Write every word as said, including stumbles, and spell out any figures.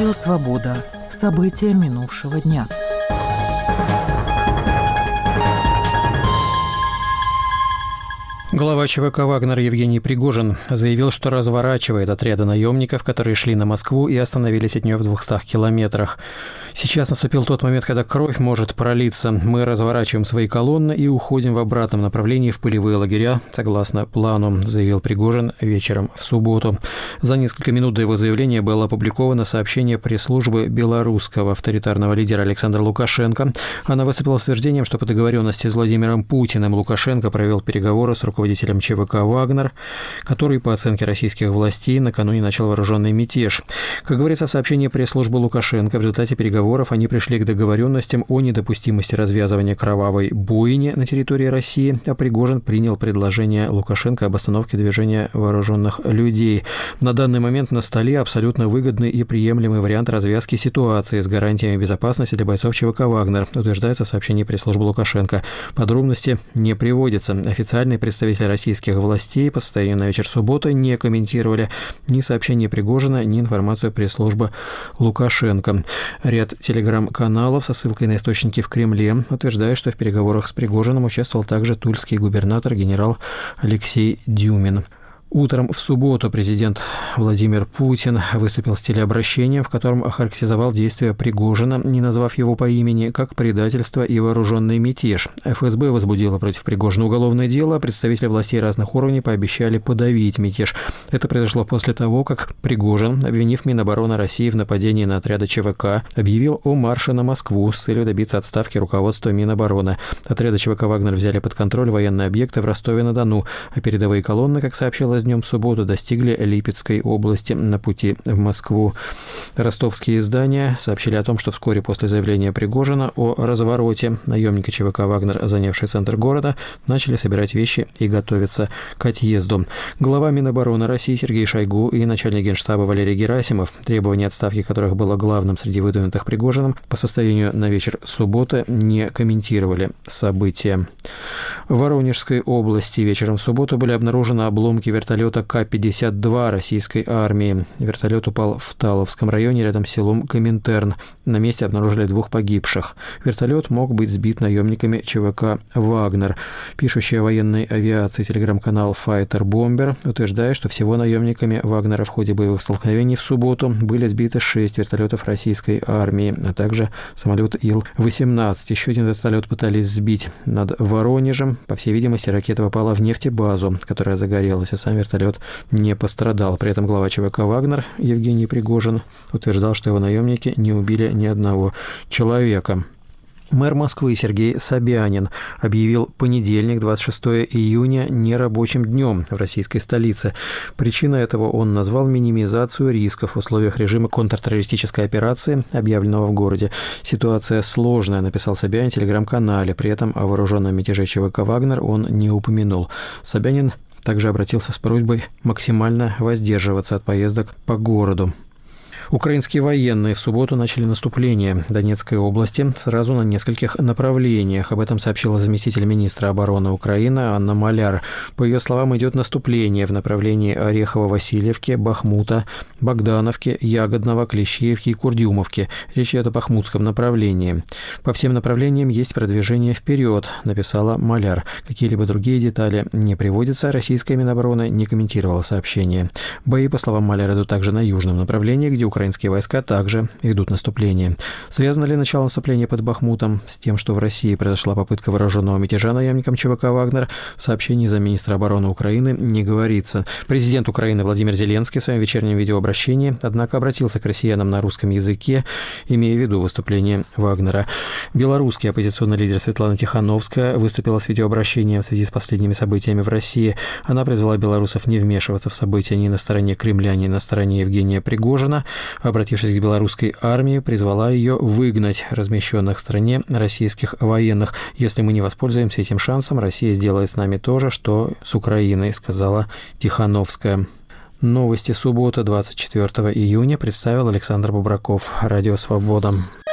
Радио «Свобода». События минувшего дня. Глава ЧВК «Вагнер» Евгений Пригожин заявил, что разворачивает отряды наемников, которые шли на Москву и остановились от нее в двухстах километрах. Сейчас наступил тот момент, когда кровь может пролиться. Мы разворачиваем свои колонны и уходим в обратном направлении в полевые лагеря, согласно плану, заявил Пригожин вечером в субботу. За несколько минут до его заявления было опубликовано сообщение пресс-службы белорусского авторитарного лидера Александра Лукашенко. Она выступила с утверждением, что по договоренности с Владимиром Путиным Лукашенко провел переговоры с руководителем ЧВК «Вагнер», который, по оценке российских властей, накануне начал вооруженный мятеж. Как говорится в сообщении пресс-службы Лукашенко, в результате переговоров они пришли к договоренностям о недопустимости развязывания кровавой бойни на территории России, а Пригожин принял предложение Лукашенко об остановке движения вооруженных людей. На данный момент на столе абсолютно выгодный и приемлемый вариант развязки ситуации с гарантиями безопасности для бойцов ЧВК «Вагнер», утверждается в сообщении пресс-службы Лукашенко. Подробности не приводятся. Официальные представители российских властей по состоянию на вечер субботы не комментировали ни сообщение Пригожина, ни информацию пресс-службы Лукашенко. Ряд телеграм-каналов со ссылкой на источники в Кремле утверждает, что в переговорах с Пригожиным участвовал также тульский губернатор генерал Алексей Дюмин. Утром в субботу президент Владимир Путин выступил с телеобращением, в котором охарактеризовал действия Пригожина, не назвав его по имени, как предательство и вооруженный мятеж. эф эс бэ возбудила против Пригожина уголовное дело, а представители властей разных уровней пообещали подавить мятеж. Это произошло после того, как Пригожин, обвинив Минобороны России в нападении на отряды ЧВК, объявил о марше на Москву с целью добиться отставки руководства Минобороны. Отряды ЧВК «Вагнер» взяли под контроль военные объекты в Ростове-на-Дону, а передовые колонны, как сообщалось днем в субботу, достигли Липецкой области на пути в Москву. Ростовские издания сообщили о том, что вскоре после заявления Пригожина о развороте наемники ЧВК «Вагнер», занявшие центр города, начали собирать вещи и готовиться к отъезду. Глава Минобороны России Сергей Шойгу и начальник Генштаба Валерий Герасимов, требование отставки которых было главным среди выдвинутых Пригожиным, по состоянию на вечер субботы не комментировали события. В Воронежской области вечером в субботу были обнаружены обломки вертолета Ка пятьдесят два российской армии. Вертолет упал в Таловском районе рядом с селом Коминтерн. На месте обнаружили двух погибших. Вертолет мог быть сбит наемниками ЧВК «Вагнер». Пишущий о военной авиации телеграм-канал Fighter Bomber утверждает, что всего наемниками «Вагнера» в ходе боевых столкновений в субботу были сбиты шесть вертолетов российской армии, а также самолет Ил восемнадцать. Еще один вертолет пытались сбить над Воронежем. По всей видимости, ракета попала в нефтебазу, которая загорелась, а сам вертолет не пострадал. При этом глава ЧВК «Вагнер» Евгений Пригожин утверждал, что его наемники не убили ни одного человека. Мэр Москвы Сергей Собянин объявил понедельник, двадцать шестого июня, нерабочим днем в российской столице. Причиной этого он назвал минимизацию рисков в условиях режима контртеррористической операции, объявленного в городе. «Ситуация сложная», написал Собянин в телеграм-канале. При этом о вооруженном мятеже ЧВК «Вагнер» он не упомянул. Собянин также обратился с просьбой максимально воздерживаться от поездок по городу. Украинские военные в субботу начали наступление в Донецкой области сразу на нескольких направлениях. Об этом сообщила заместитель министра обороны Украины Анна Маляр. По ее словам, идет наступление в направлении Орехово-Васильевки, Бахмута, Богдановки, Ягодного, Клещеевки и Курдюмовки. Речь идет о бахмутском направлении. По всем направлениям есть продвижение вперед, написала Маляр. Какие-либо другие детали не приводятся. Российская Минобороны не комментировала сообщение. Бои, по словам Маляр, идут также на южном направлении, где украинские войска также ведут наступление. Связано ли начало наступления под Бахмутом с тем, что в России произошла попытка вооруженного мятежа наемникам ЧВК «Вагнер», в сообщении замминистра обороны Украины не говорится. Президент Украины Владимир Зеленский в своем вечернем видеообращении, однако, обратился к россиянам на русском языке, имея в виду выступление Вагнера. Белорусский оппозиционный лидер Светлана Тихановская выступила с видеообращением в связи с последними событиями в России. Она призвала белорусов не вмешиваться в события ни на стороне Кремля, ни на стороне Евгения Пригожина. Обратившись к белорусской армии, призвала ее выгнать размещенных в стране российских военных. «Если мы не воспользуемся этим шансом, Россия сделает с нами то же, что с Украиной», сказала Тихановская. Новости субботы, двадцать четвёртого июня, представил Александр Бубраков. Радио «Свобода».